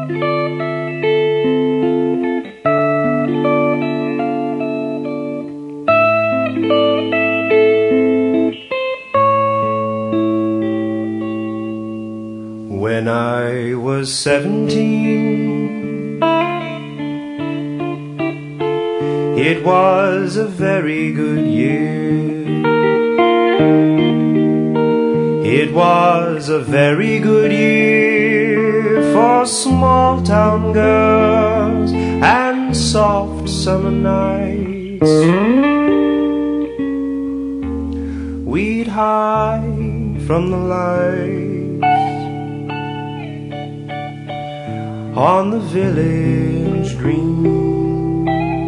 When I was 17, it was a very good year. It was a very good year for small town girls and soft summer nights. We'd hide from the lights on the village green.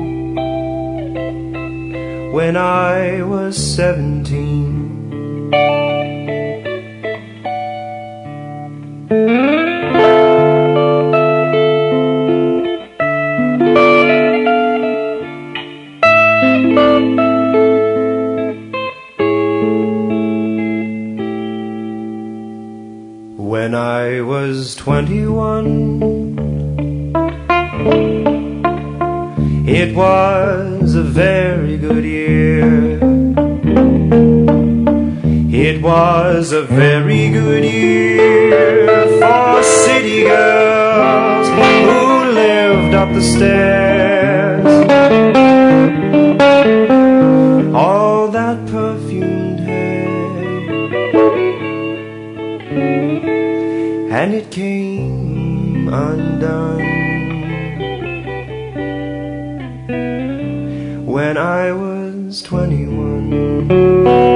When I was 17, when I was 21, it was a very good year. It was a very good year for city girls who lived up the stairs. All that perfumed hair, and it came undone when I was 21.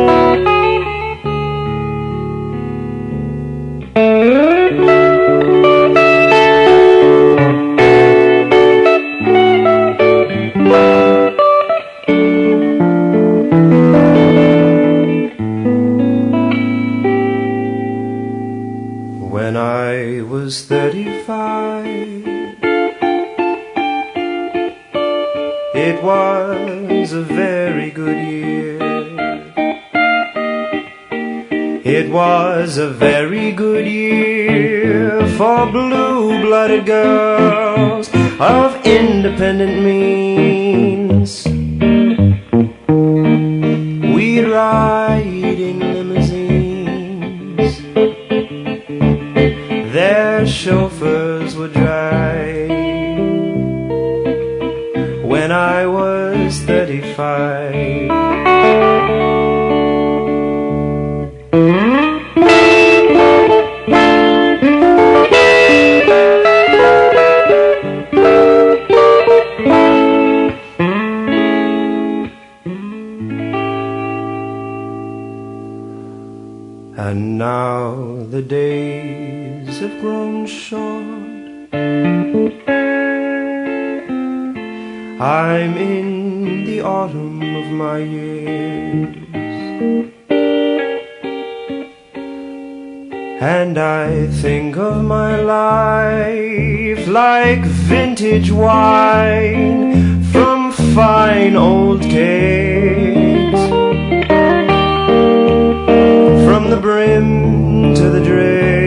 When I was 35, it was a very good year. It was a very good year for blue-blooded girls of independent means. We'd ride in limousines, their chauffeurs would drive. When I was 35, and now the days have grown short. I'm in the autumn of my years, and I think of my life like vintage wine from fine old cakes, from the brim to the drain.